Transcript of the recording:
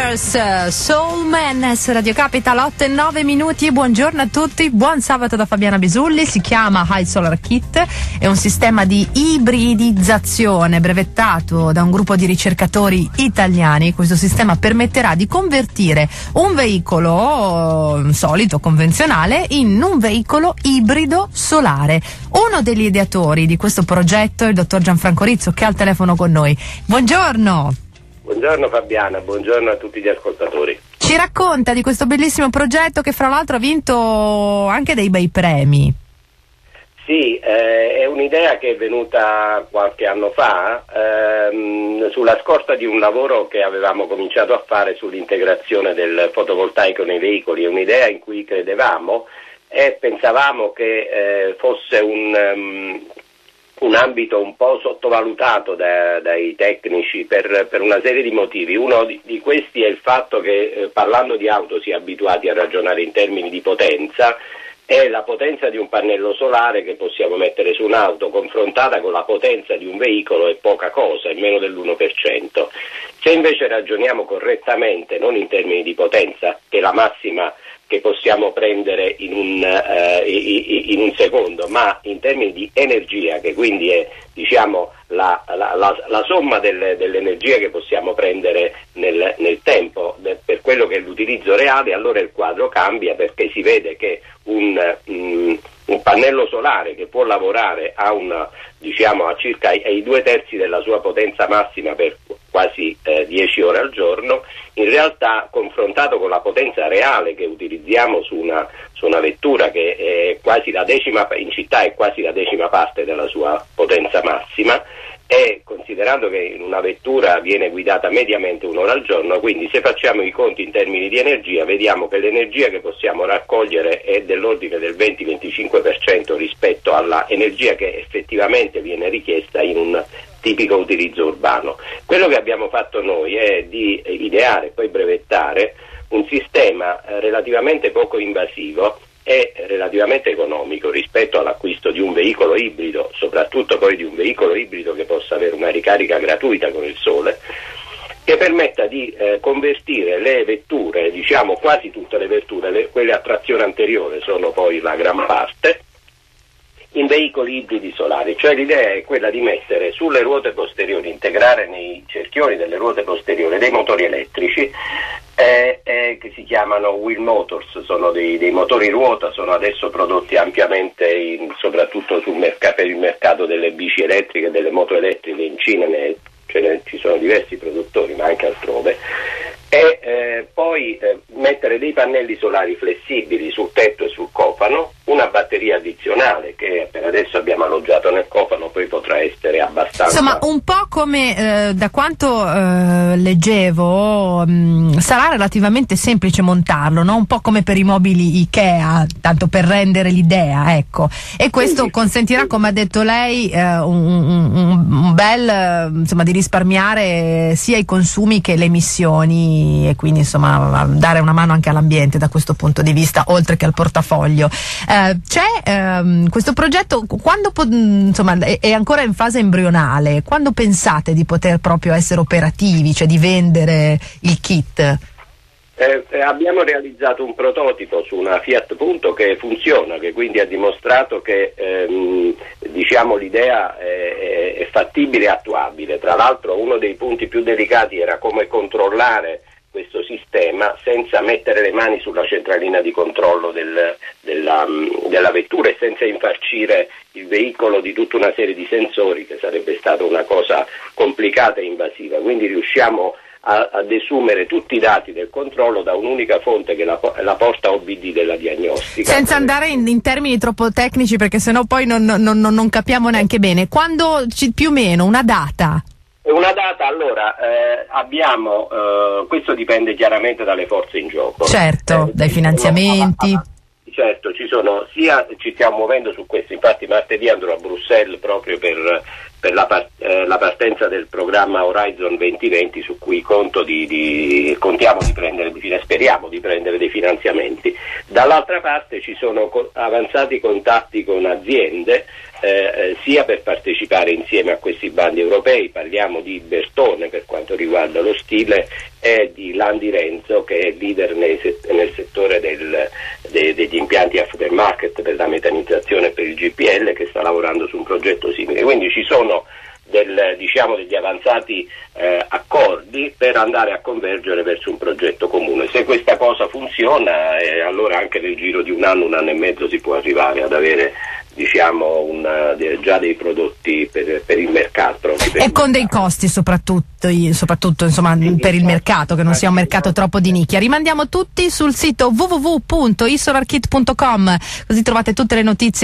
Brothers, Soul Man su Radio Capital, 8:09. Buongiorno a tutti, buon sabato da Fabiana Bisulli. Si chiama High Solar Kit, è un sistema di ibridizzazione brevettato da un gruppo di ricercatori italiani. Questo sistema permetterà di convertire un veicolo solito, convenzionale, in un veicolo ibrido solare. Uno degli ideatori di questo progetto è il dottor Gianfranco Rizzo, che è al telefono con noi. Buongiorno. Buongiorno Fabiana, buongiorno a tutti gli ascoltatori. Ci racconta di questo bellissimo progetto che fra l'altro ha vinto anche dei bei premi. Sì, è un'idea che è venuta qualche anno fa sulla scorta di un lavoro che avevamo cominciato a fare sull'integrazione del fotovoltaico nei veicoli. È un'idea in cui credevamo e pensavamo che fosse un ambito un po' sottovalutato dai tecnici per una serie di motivi. Uno di questi è il fatto che parlando di auto si è abituati a ragionare in termini di potenza, e la potenza di un pannello solare che possiamo mettere su un'auto confrontata con la potenza di un veicolo è poca cosa, è meno dell'1%. Se invece ragioniamo correttamente, non in termini di potenza, che è la massima che possiamo prendere in un secondo, ma in termini di energia, che quindi è, diciamo, la somma dell'energia che possiamo prendere nel tempo per quello che è l'utilizzo reale, allora il quadro cambia, perché si vede che un pannello solare che può lavorare a circa ai 2/3 della sua potenza massima per quasi 10 ore al giorno, in realtà confrontato con la potenza reale che utilizziamo su una vettura che è quasi in città è quasi la decima parte della sua potenza massima, e considerando che in una vettura viene guidata mediamente un'ora al giorno, quindi se facciamo i conti in termini di energia vediamo che l'energia che possiamo raccogliere è dell'ordine del 20-25% rispetto alla energia che effettivamente viene richiesta in un tipico utilizzo urbano. Quello che abbiamo fatto noi è di ideare e poi brevettare un sistema relativamente poco invasivo e relativamente economico rispetto all'acquisto di un veicolo ibrido, soprattutto poi di un veicolo ibrido che possa avere una ricarica gratuita con il sole, che permetta di convertire le vetture, diciamo quasi tutte le vetture, quelle a trazione anteriore sono poi la gran parte, in veicoli ibridi solari. Cioè l'idea è quella di mettere sulle ruote posteriori, integrare nei cerchioni delle ruote posteriori dei motori elettrici che si chiamano wheel motors, sono dei motori ruota, sono adesso prodotti ampiamente soprattutto per il mercato delle bici elettriche e delle moto elettriche. In Cina ci sono diversi produttori, ma anche altrove, e poi mettere dei pannelli solari flessibili sul tetto e sul cofano, una batteria addizionale che per adesso abbiamo alloggiato nel cofano, poi potrà essere abbastanza. Insomma, un po' come da quanto leggevo sarà relativamente semplice montarlo, no? Un po' come per i mobili Ikea, tanto per rendere l'idea, ecco. E questo consentirà, come ha detto lei, un bel insomma di risparmiare sia i consumi che le emissioni, e quindi insomma dare una mano anche all'ambiente da questo punto di vista, oltre che al portafoglio. C'è questo progetto, quando insomma è ancora in fase embrionale, quando pensate di poter proprio essere operativi, cioè di vendere il kit? Abbiamo realizzato un prototipo su una Fiat Punto che funziona, che quindi ha dimostrato che l'idea è fattibile e attuabile. Tra l'altro uno dei punti più delicati era come controllare questo sistema senza mettere le mani sulla centralina di controllo della vettura e senza infarcire il veicolo di tutta una serie di sensori, che sarebbe stata una cosa complicata e invasiva. Quindi riusciamo a desumere tutti i dati del controllo da un'unica fonte, che è la porta OBD della diagnostica. Senza andare in termini troppo tecnici, perché sennò poi non capiamo neanche bene. Quando più o meno una data? Una data, allora, abbiamo, questo dipende chiaramente dalle forze in gioco. Certo, dai finanziamenti. Certo, ci stiamo muovendo su questo, infatti martedì andrò a Bruxelles proprio per la partenza del programma Horizon 2020, su cui speriamo di prendere dei finanziamenti. Dall'altra parte ci sono avanzati contatti con aziende sia per partecipare insieme a questi bandi europei, parliamo di Bertone per quanto riguarda lo stile, e di Landi Renzo, che è leader nel settore degli impianti aftermarket per la metanizzazione e per il GPL, che sta lavorando su un progetto simile. Quindi ci sono degli avanzati accordi per andare a convergere verso un progetto comune. Se questa cosa funziona, allora anche nel giro di un anno e mezzo si può arrivare ad avere già dei prodotti per il mercato. E con dei costi soprattutto insomma, per il mercato, che non sia un mercato troppo di nicchia. Rimandiamo tutti sul sito www.isolarkit.com, così trovate tutte le notizie